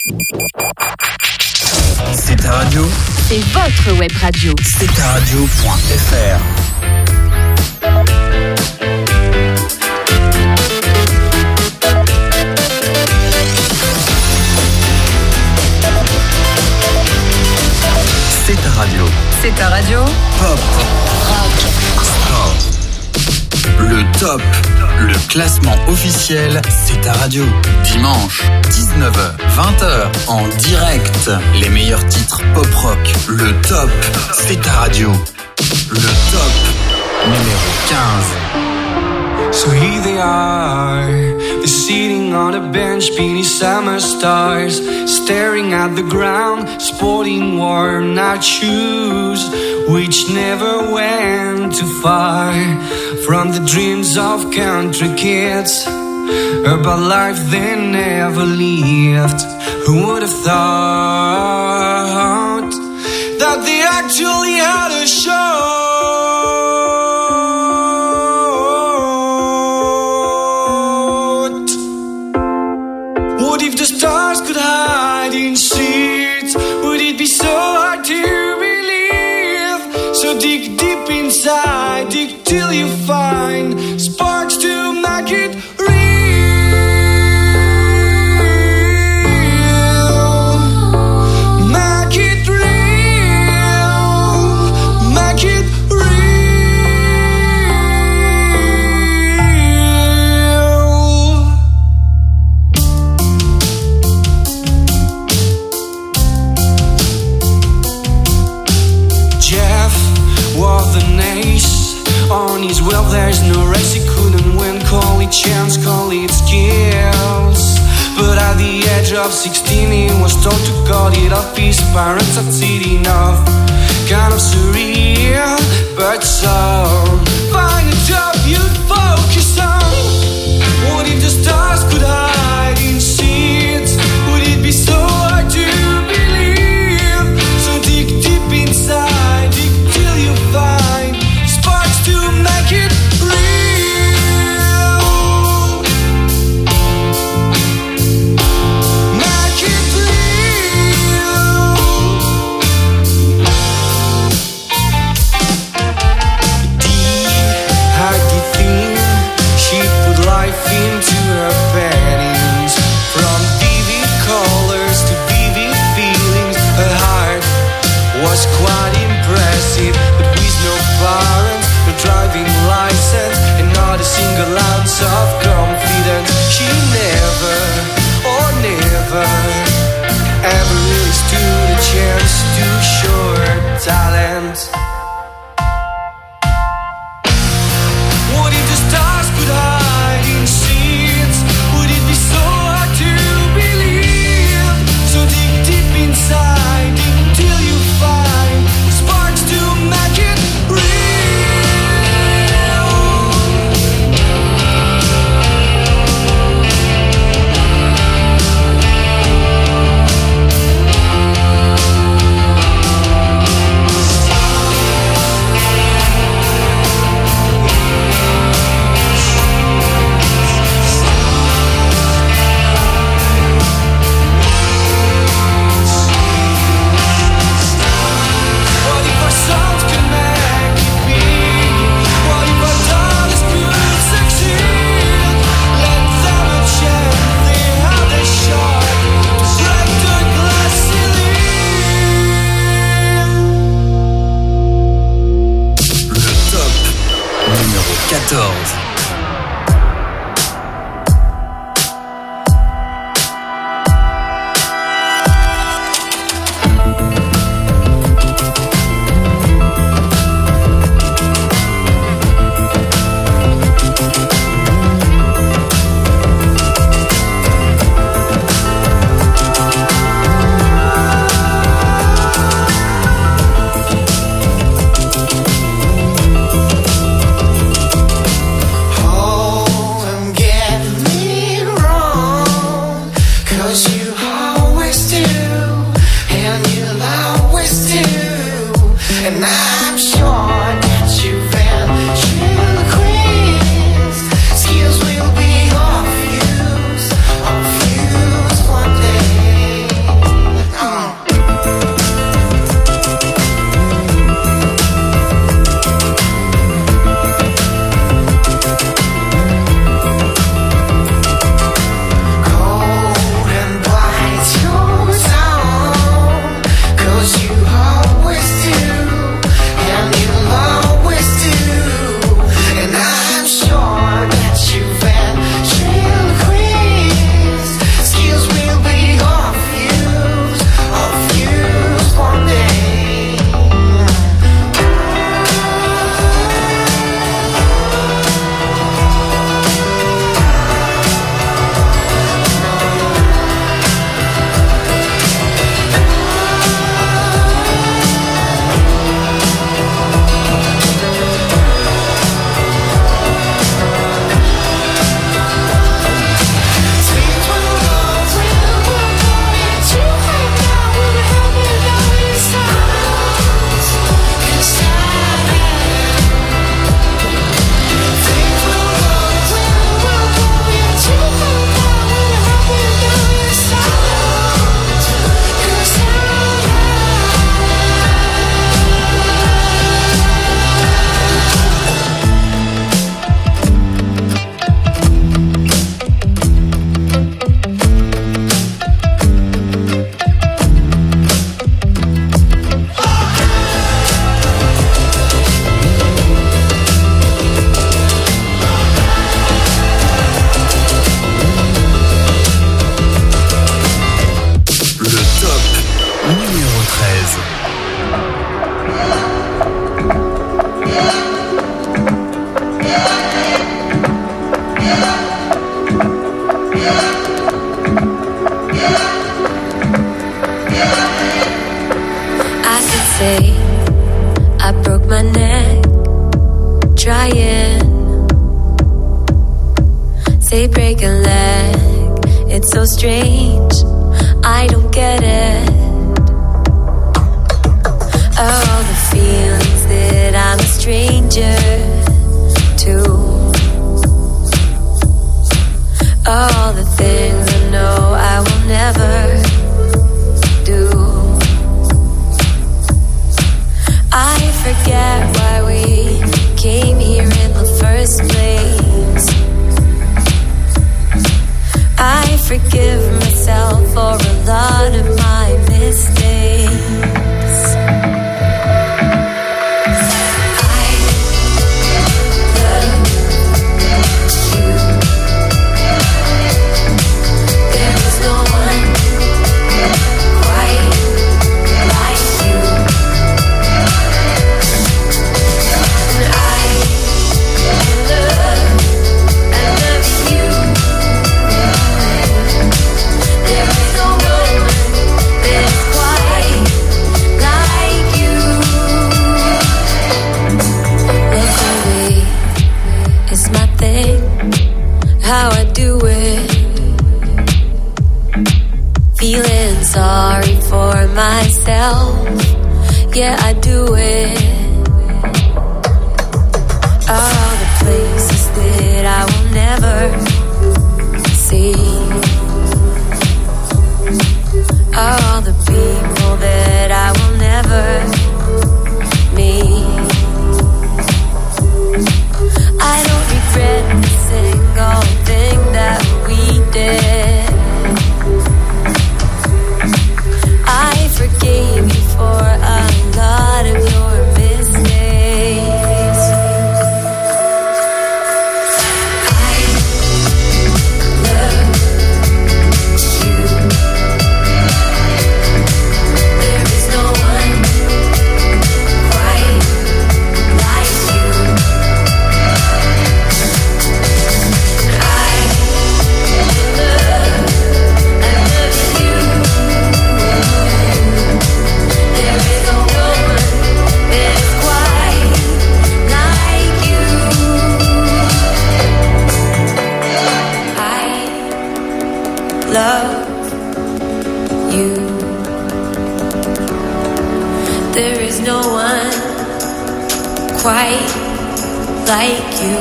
C'est ta radio. C'est votre web radio. C'est ta radio.fr. C'est ta radio. C'est ta radio. Pop. Rock. Sport. Le top. Le classement officiel, c'est ta radio. Dimanche, 19h, 20h, en direct. Les meilleurs titres pop rock. Le top, c'est ta radio. Le top, numéro 15. So here they are, they're sitting on a bench beneath summer stars, staring at the ground, sporting worn out shoes, which never went too far from the dreams of country kids, about life they never lived. Who would have thought that they actually had a show? What if the stars could hide in sheets? Would it be so hard to believe? So dig deep inside, dig till you find sparks to make it real. Make it real. Make it real. Was an ace on his well, there's no race he couldn't win. Call it chance, call it skills. But at the age of 16 he was told to cut it off. His parents had seen enough. Kind of surreal, but so find a job you'd focus on. What if the stars could hide in sheets? Would it be so hard to believe? So dig deep inside, dig till you find sparks to make it real. Make it real. say I broke my neck trying. Say break a leg, it's so strange, I don't get it. All the feelings that I'm a stranger to, all the things I know I will never do. I forget why we came here in the first place. I forgive myself for a lot of my mistakes. How I do it, feeling sorry for myself, yeah I do it. All the places that I will never see, all the people that I will never meet. I don't regret a single thing that we did. I forgave you for a lot of your mistakes. I love you. There is no one quite like you. Love you. There is no one quite like you.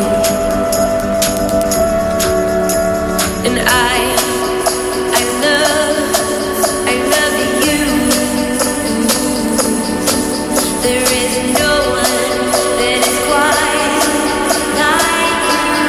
And I love you. There is no one that is quite like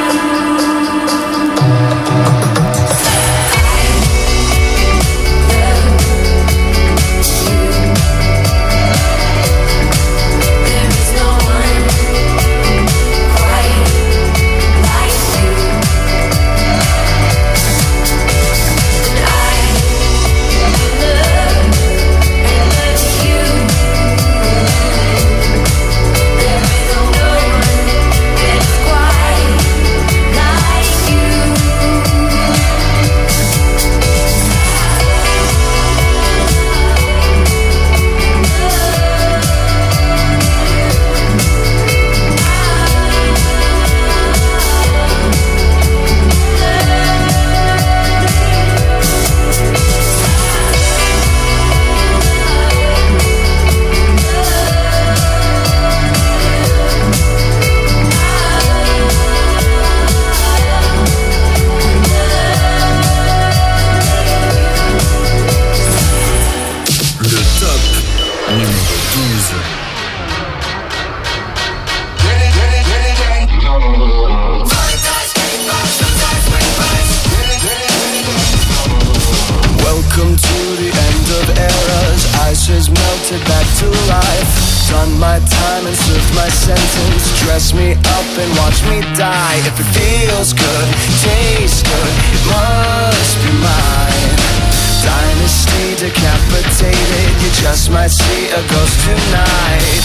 dress me up and watch me die. If it feels good, tastes good, it must be mine. Dynasty decapitated, you just might see a ghost tonight.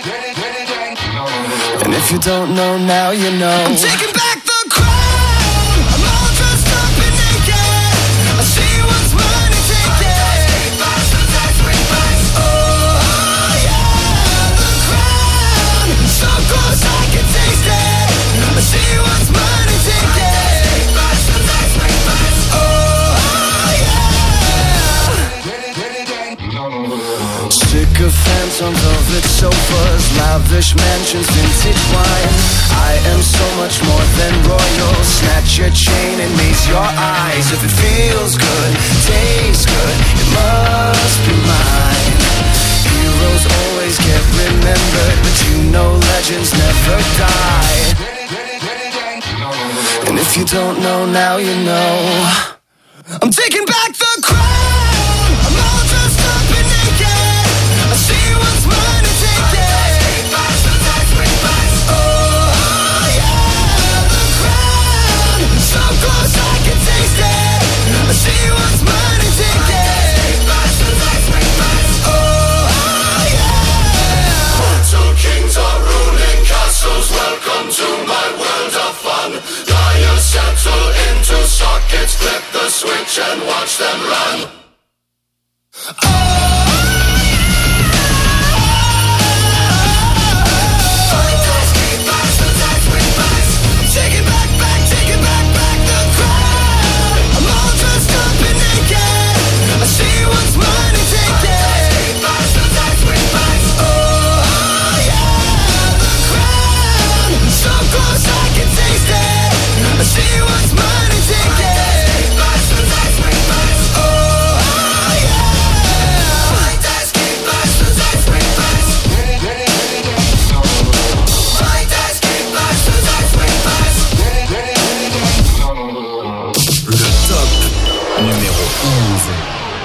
And if you don't know now, you know. I'm taking back the crown. I'm all dressed up and naked. I see what's mine and take it. Oh yeah. of phantom velvet sofas, lavish mansions, vintage wine. I am so much more than royal. Snatch your chain and raise your eyes. If it feels good, tastes good, it must be mine. Heroes always get remembered, but you know legends never die. And if you don't know, now you know. I'm taking back the crown. I'm all dressed up and naked. I see what's mine and take it. Oh yeah, the crown. So close I can taste it. I see what's mine and take it. Oh yeah. Mortal kings are ruling castles. Welcome to my world of fun. Lions settle into sockets. Flip the switch and watch them run. Taking back the crown. I'm all dressed up and naked. I see what's mine and take it. Oh yeah, the crown. So close I can taste it. I see what's mine and take it. Oh yeah. My dad's keep bags, my dad's bring bags. My dad's keep bags, my dad's bring bags. Le top numéro 11.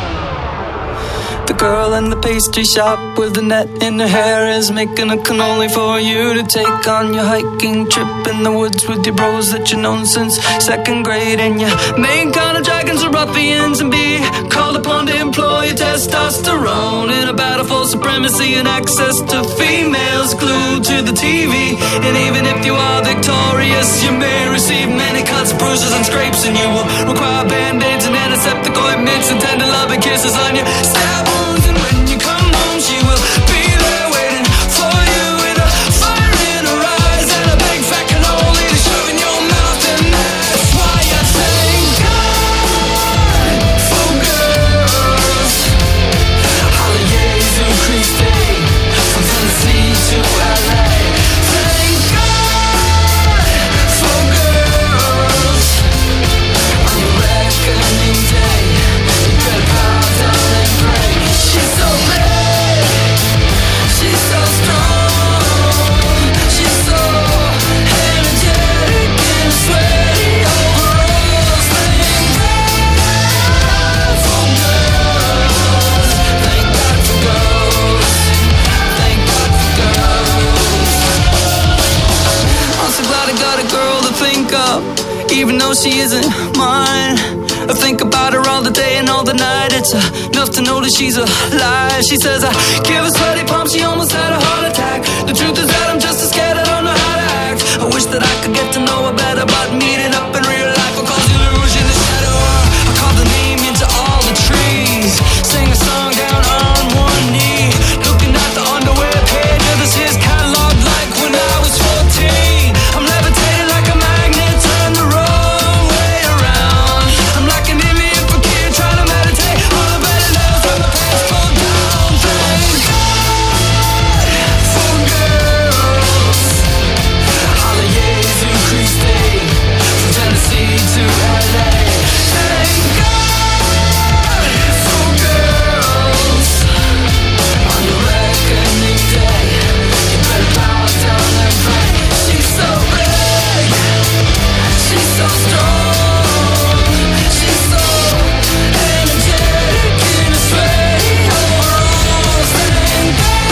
The girl in the pastry shop with the net in her hair is making a cannoli for you to take on your hiking trip in the woods with your bros that you've known since second grade. And your main kind of dragons are ruffians and be called upon to employ your testosterone in a battle for supremacy and access to females glued to the TV. And even if you are victorious, you may receive many cuts, bruises and scrapes, and you will require band-aids and antiseptic ointments and tender loving kisses on your stab wounds. And when you come home, she will be there waiting for you with a fire in her eyes and a big fat cannoli to shove in your mouth. And that's why I thank God for girls. Holly Jesu Christi, from Tennessee to LA. Thank God for girls. On your reckoning day, you better bow down and pray. She's so bad, she's so strong, she's so energetic and sweaty overalls. Thank God for girls. Thank God for girls. Thank God for girls. I'm so glad I got a girl to think of, even though she isn't mine. I think about her all the day and all the night. It's enough to know that she's alive. She says I give her sweaty palms, she almost had a heart attack. The truth is that I'm just as scared, I don't know how to act. I wish that I could get to know her better, but meeting up in real life will cause illusion to shadow her. I call the name into all the trees, sing a song down on one knee, looking at the underwear page of this his catalog like when I was 14. I'm levitating like a magnet, turn the wrong way around. I'm like an Indian fakir trying to meditate on the better nails when the pants fall down. Thank God for girls. Holly Jesu Christi, from Tennessee to LA. Thank God for girls. On your reckoning day, you better bow down and pray. She's so big, she's so strong, she's so energetic in a sweaty overalls. Thank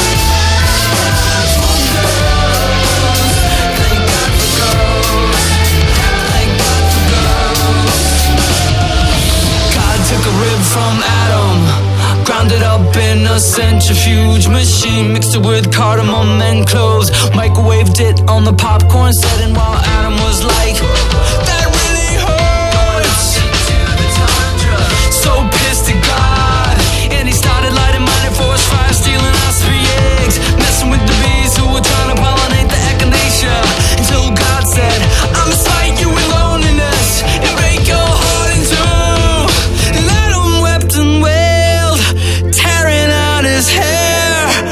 God for girls. Thank God for girls. Thank God for girls. God took a rib from Adam, ground it up in a centrifuge machine, mixed it with cardamom and cloves, microwaved it on the popcorn setting while Adam was like, that really hurts. So pissed at God, and he started lighting mighty force fire, stealing us 3 eggs, messing with the bees who were trying to pollinate the echinacea, until God said, I'ma smite you with loneliness and break your heart in two. And Adam wept and wailed, tearing out his hair.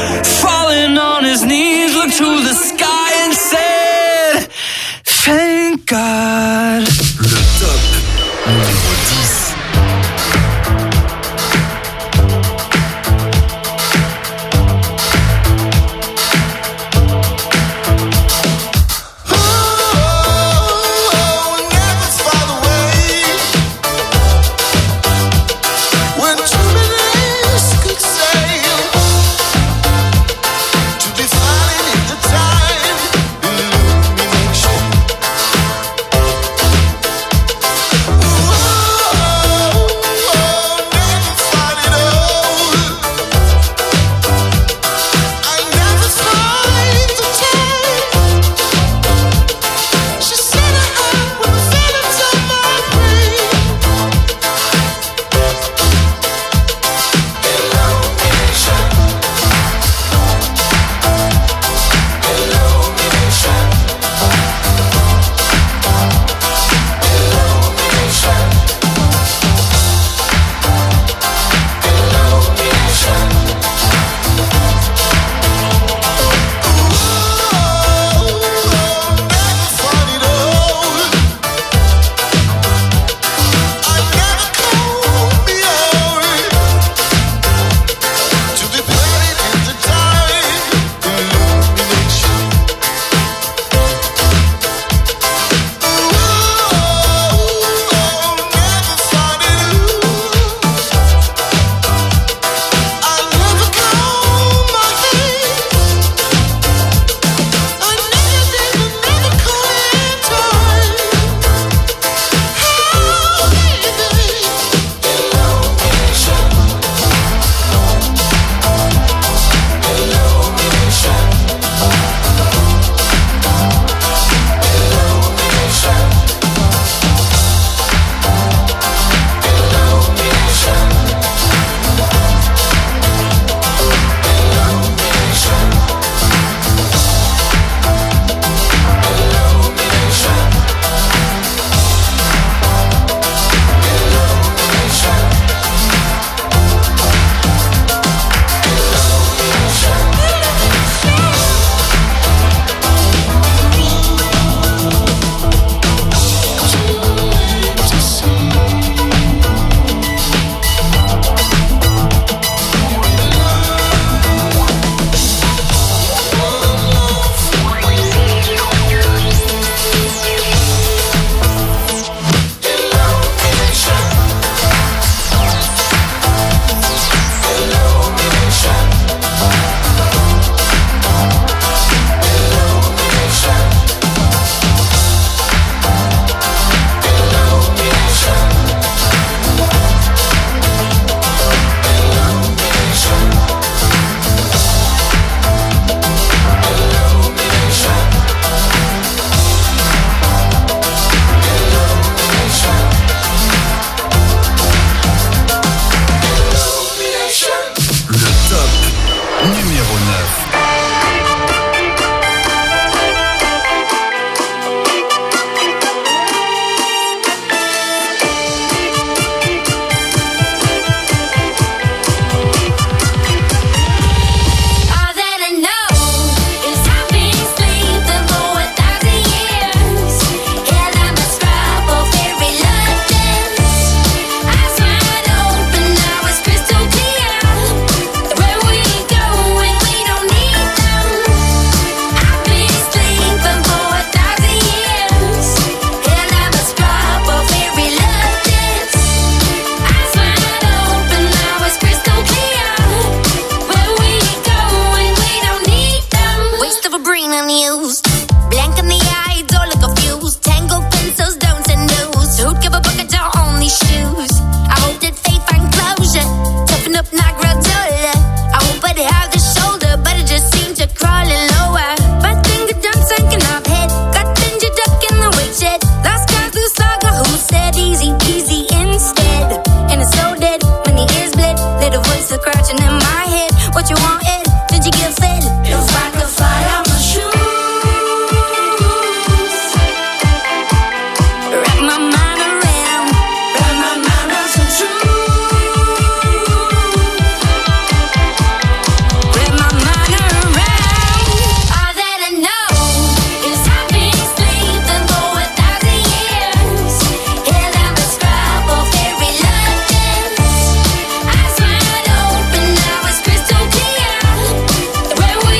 Where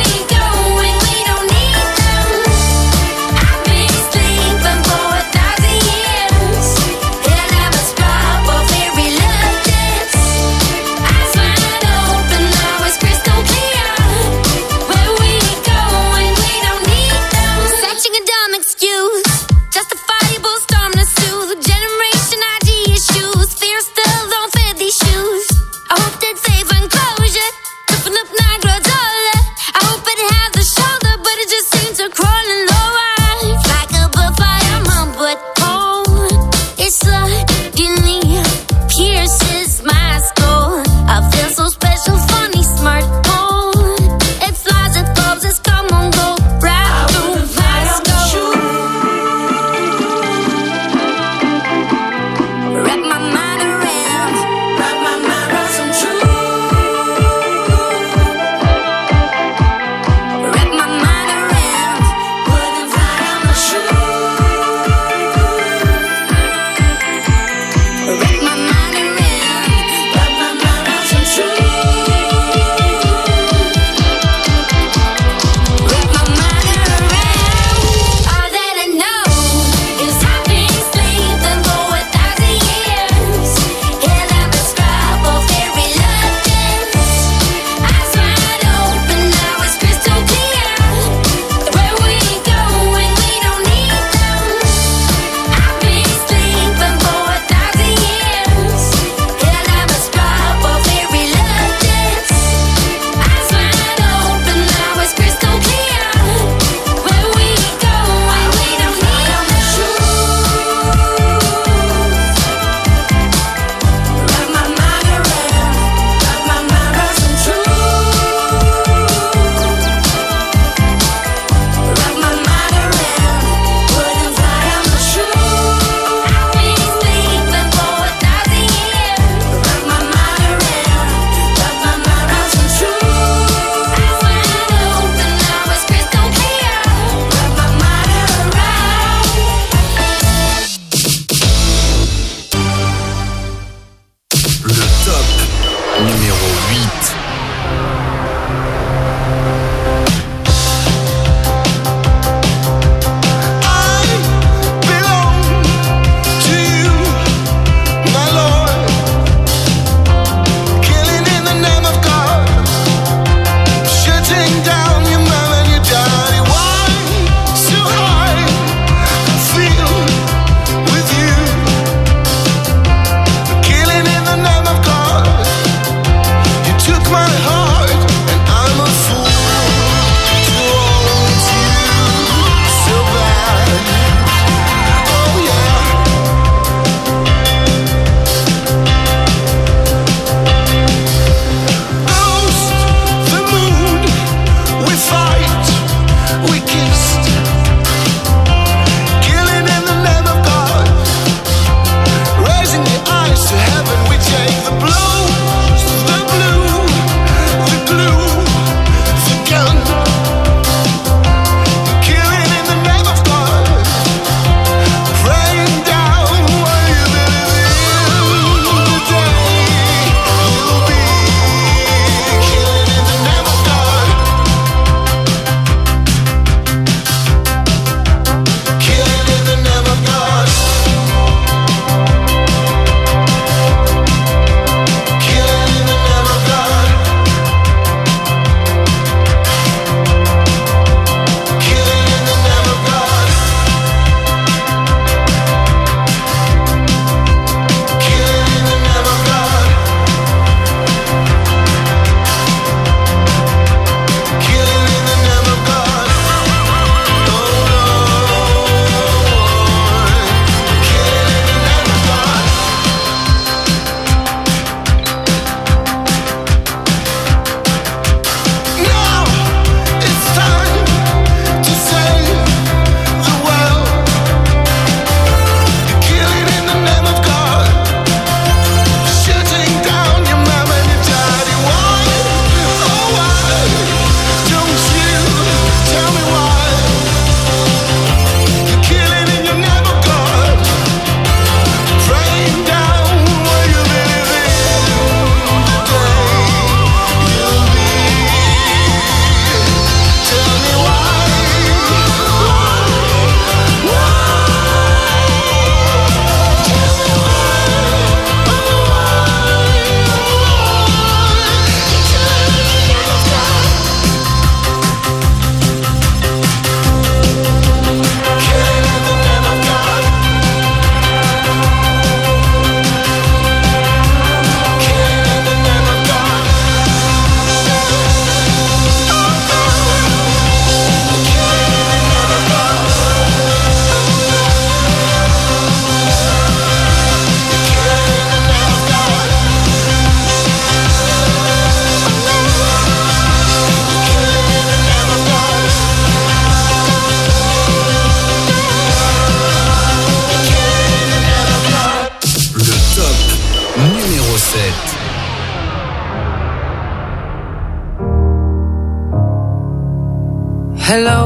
Hello,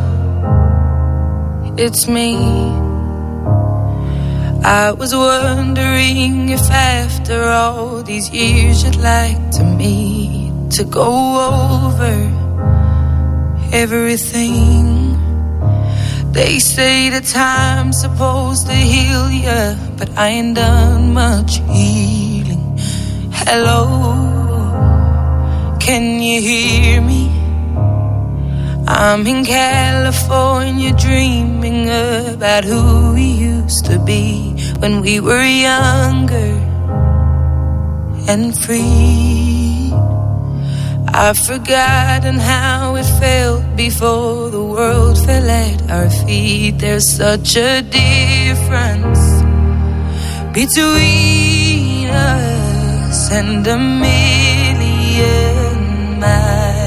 it's me. I was wondering if after all these years you'd like to meet to go over everything. They say that time's supposed to heal ya, but I ain't done much healing. Hello, can you hear me? I'm in California dreaming about who we used to be when we were younger and free. I've forgotten how it felt before the world fell at our feet. There's such a difference between us and a million miles.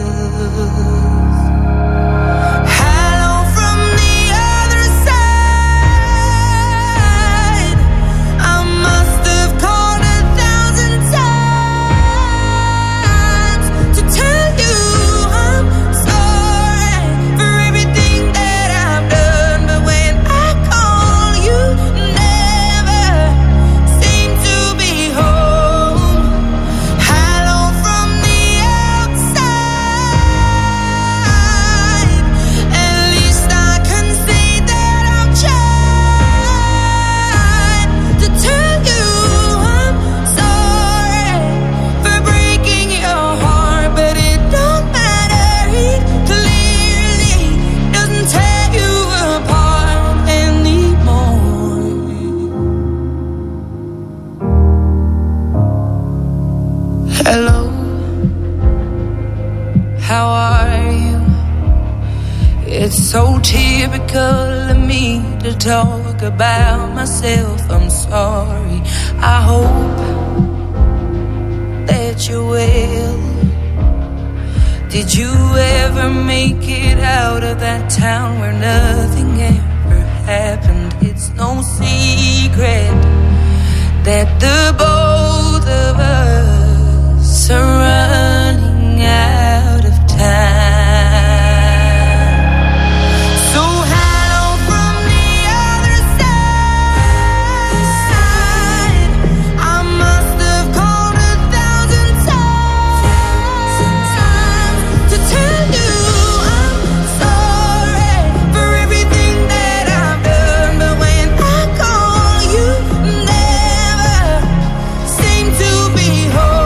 Hello, how are you? It's so typical of me to talk about myself. I'm sorry. I hope that you're well. Did you ever make it out of that town where nothing ever happened? It's no secret that the both of us are running out of time. So hello from the other side. I must have called 1,000 times to tell you I'm sorry for everything that I've done. But when I call, you never seem to be home.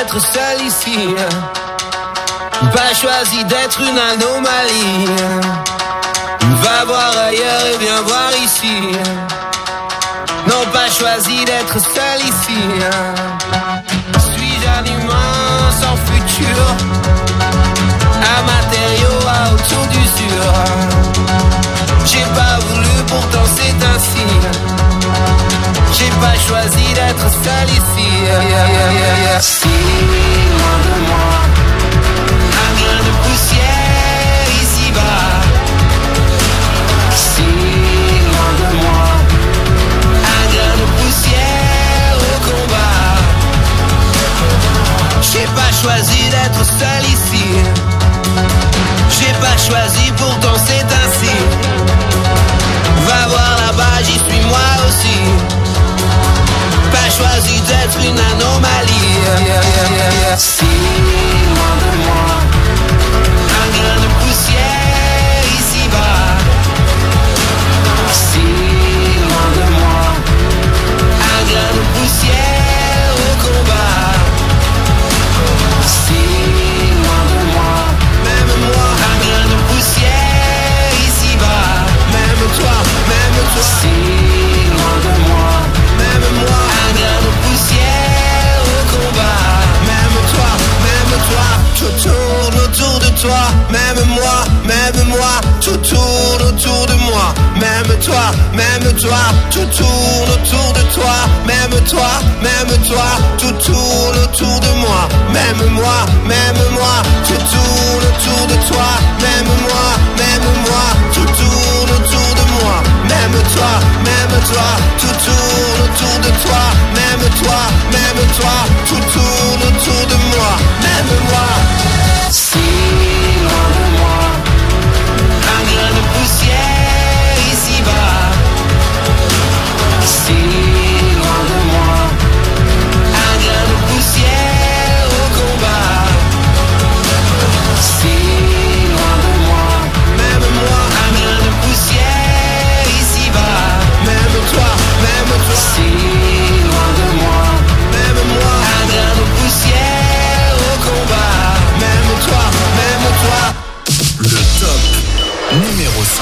d'être seul ici. Pas choisi d'être une anomalie. Va voir ailleurs et viens voir ici. Non, pas choisi d'être seul ici. Suis-je un humain sans futur, un matériau à autour d'usure. J'ai pas voulu, pourtant c'est ainsi. J'ai pas choisi d'être seul ici. Si loin de moi, un grain de poussière ici-bas. Si loin de moi, un grain de poussière au combat. J'ai pas choisi d'être seul ici. J'ai pas choisi, pourtant c'est ainsi. Va voir là-bas, j'y suis moi aussi. Pas choisi d'être une anomalie. Si loin de moi, un grain de poussière ici-bas. Si loin de moi, un grain de poussière au combat. Si loin de moi, même moi, un grain de poussière ici-bas. Même toi, si loin de moi, même moi, un grain de poussière au combat. Même toi, tout tourne autour de toi. Même moi, tout tourne autour de moi. Même toi, tout tourne autour de toi. Même toi, tout tourne autour de moi. Même moi, tout tourne autour de toi. Même moi, tout tourne autour de moi. Même toi, tout tourne autour de toi. Même toi, tout tourne autour de moi. Même moi, si loin de moi, un grain de poussière ici-bas. Si loin de moi, un grain de poussière au combat. Si loin de moi, même moi, un grain de poussière ici-bas. Même toi, si loin de moi, même moi, un grain de poussière au combat. Même toi. Le top numéro 5.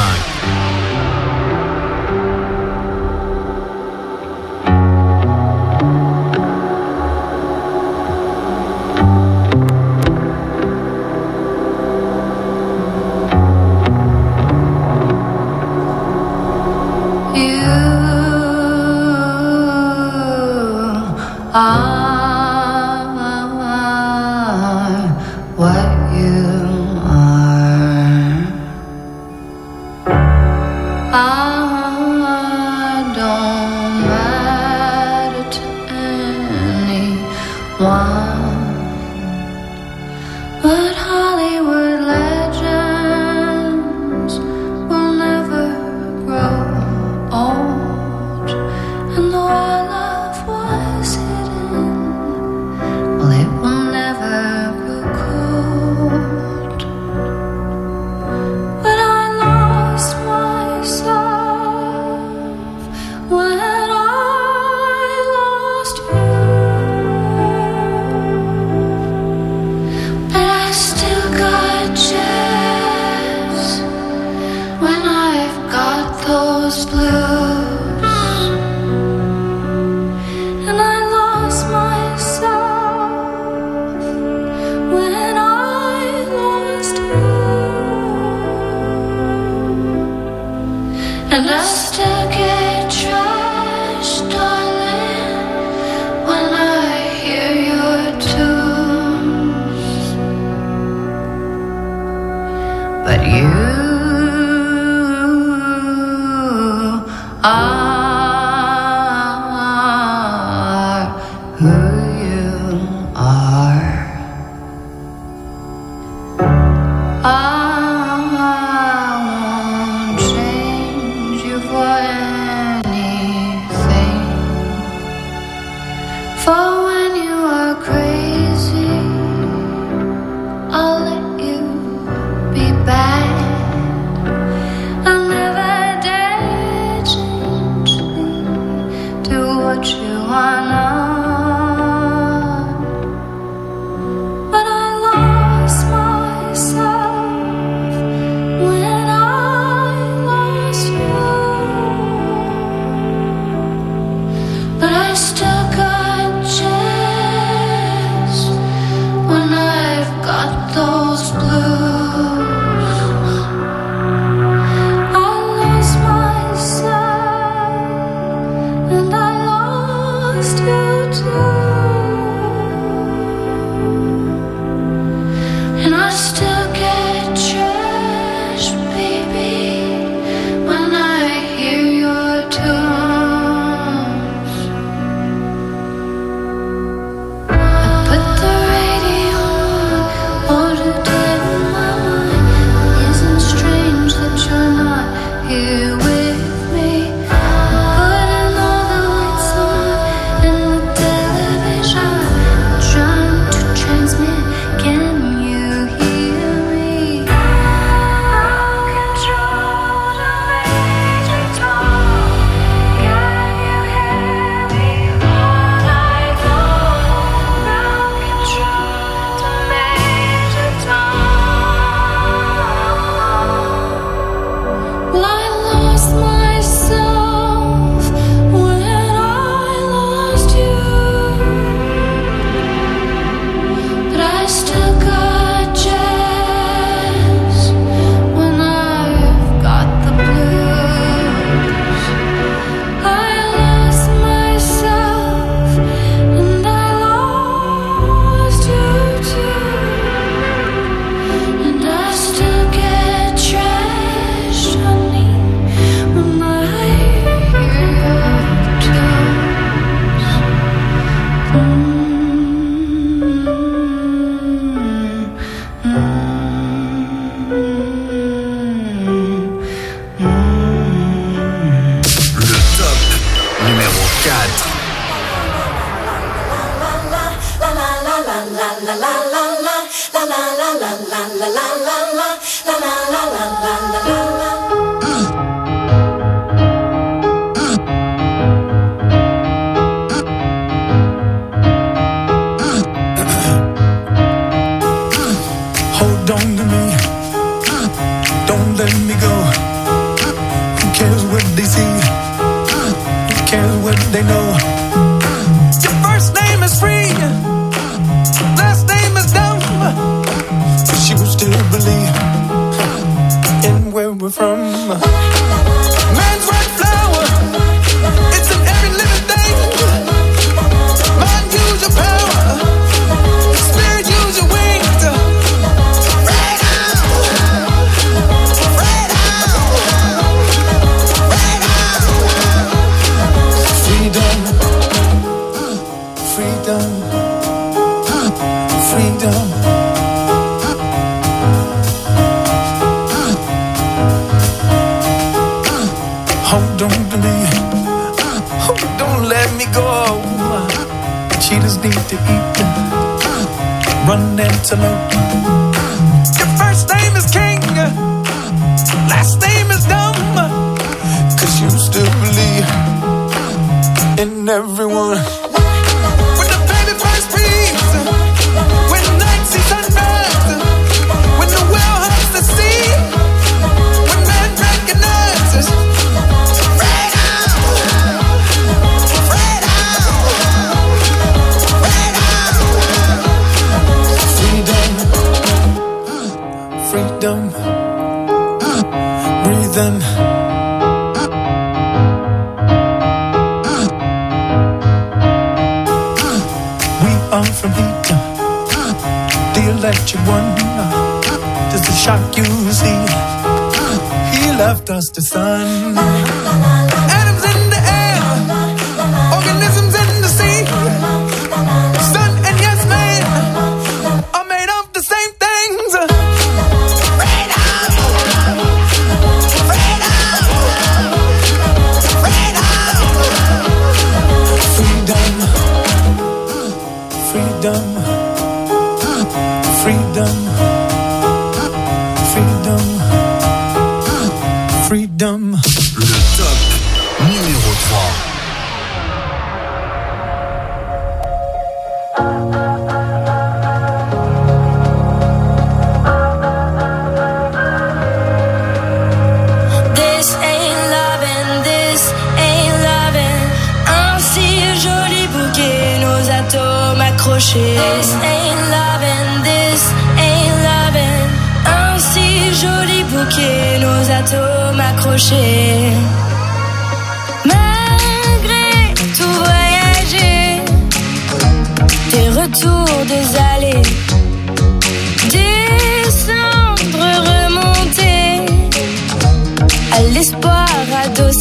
Malgré tout voyager,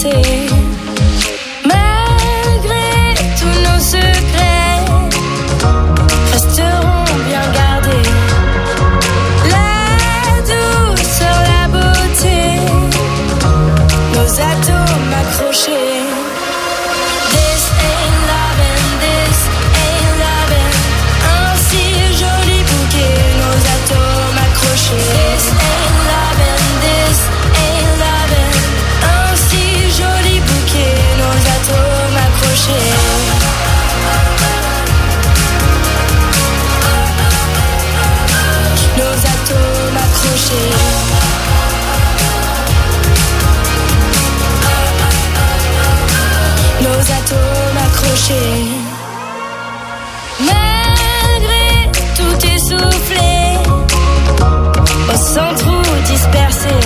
laisser. Malgré tous nos secrets, resteront bien gardés. La douceur, la beauté, nos atomes accrochés. This ain't loving, this ain't loving. Un si joli bouquet, nos atomes accrochés. This ain't loving, this ain't loving. Un si joli bouquet, nos atomes accrochés. Nos atomes accrochés. Nos atomes accrochés. Malgré tout essoufflé, au centre ou dispersé,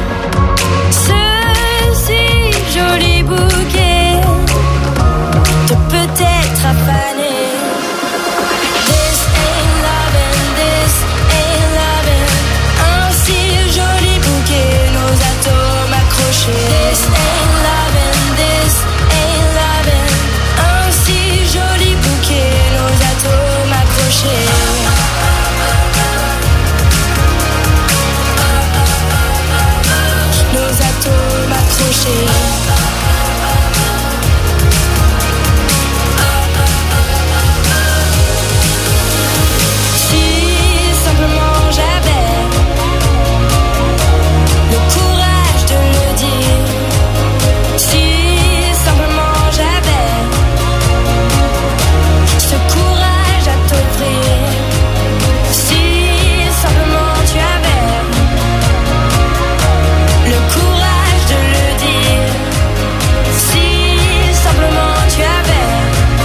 ce si joli bouquet te peut-être affané. This ain't loving, this ain't loving. Un si joli bouquet, nos atomes accrochés. This ain't loving, this ain't loving. Un si joli bouquet, nos atomes accrochés. Nos atomes accrochés. Si simplement j'avais le courage de le dire, si simplement j'avais ce courage à t'offrir, si simplement tu avais le courage de le dire, si simplement tu avais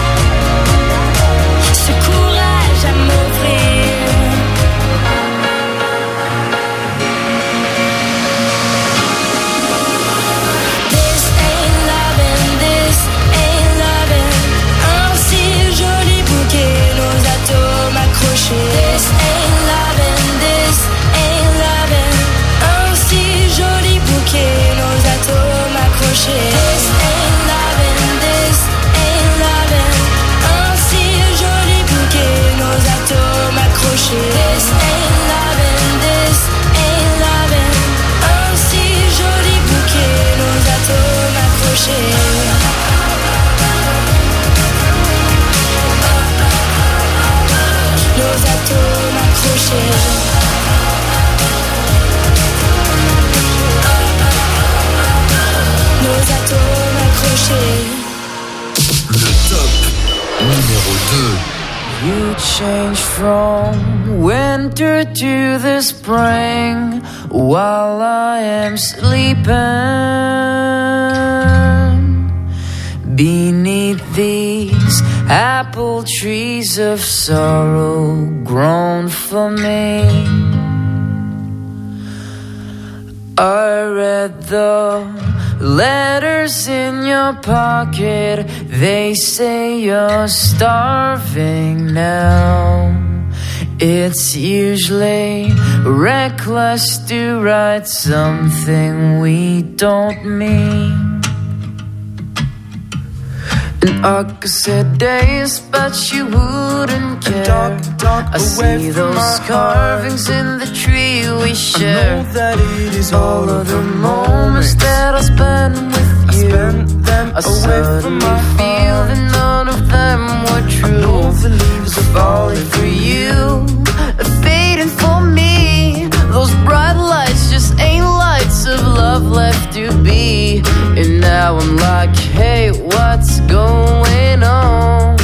ce courage à m'offrir. This ain't loving, this ain't loving. Un si joli bouquet, nos atomes accrochés. This ain't loving, this ain't loving. Un si joli bouquet, nos atomes accrochés. This ain't loving, this ain't loving. Un si joli bouquet, nos atomes accrochés. This ain't loving, this ain't loving. Un si joli bouquet, nos atomes accrochés. Nos atomes accrochés. Nos atomes accrochés. Le top numéro 2. You change from winter to the spring while I am sleeping beneath these apple trees of sorrow grown for me. I read the letters in your pocket. They say you're starving now. It's usually reckless to write something we don't mean. And I could say days, but you wouldn't care. I see those carvings in the tree we share. All of the moments that I spend with you, I suddenly feel that none of them were true. The leaves are falling for you, fading for me. Those bright lights just ain't lights of love left to be. And now I'm like, hey, what's going on?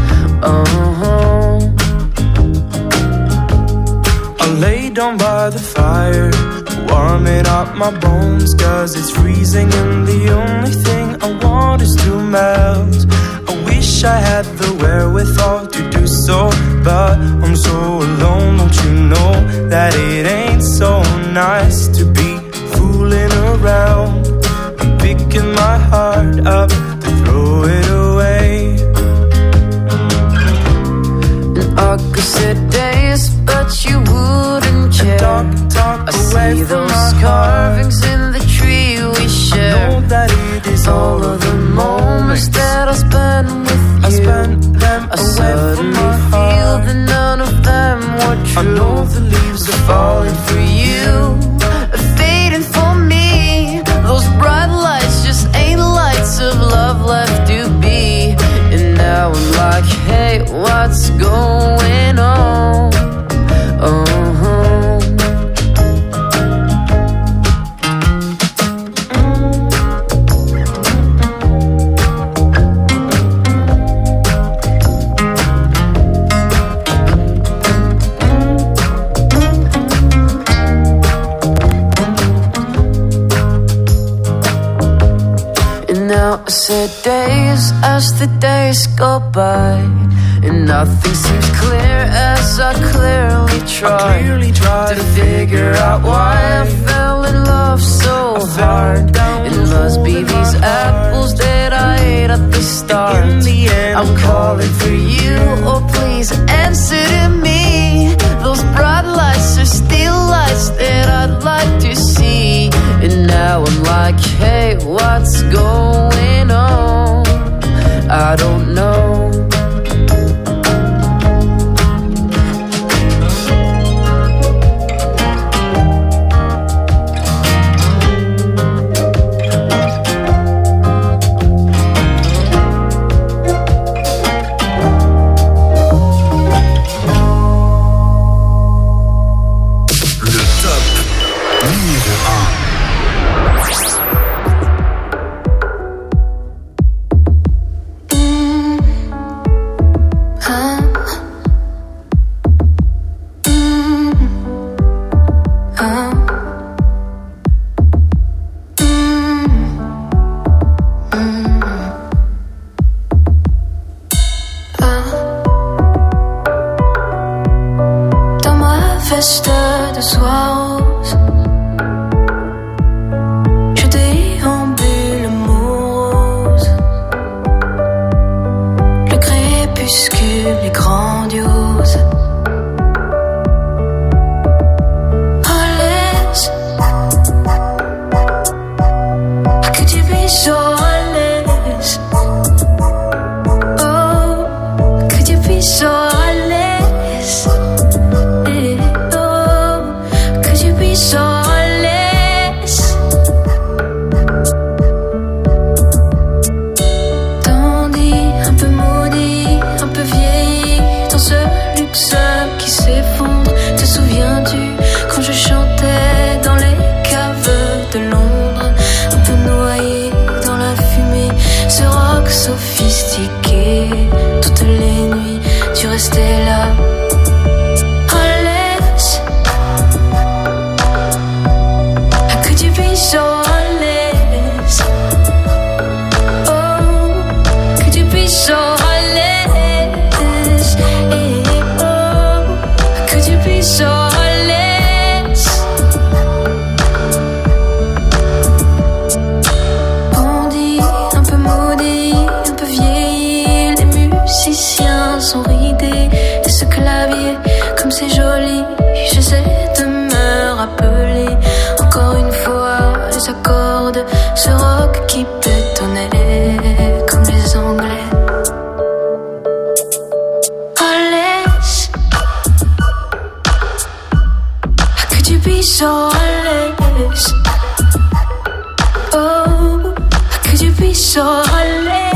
I lay down by the fire, warming up my bones, 'cause it's freezing and the only thing I want is to melt. I wish I had the wherewithal to do so, but I'm so alone. Don't you know that it ain't so nice to be fooling around? I'm picking my heart up to throw it away. And I could sit days, but you wouldn't care. I see those carvings in the tree we share. I know that it is like, hey, what's going on? I said days as the days go by, and nothing seems clear as I clearly try to figure out why I fell in love so hard. It must be these apples that I ate at the start. I'm calling for you, oh please answer to me. Those bright lights are still lights that I'd like to see. And now I'm like, hey, what's going on? I don't know. so heartless? Oh, how could you be so heartless?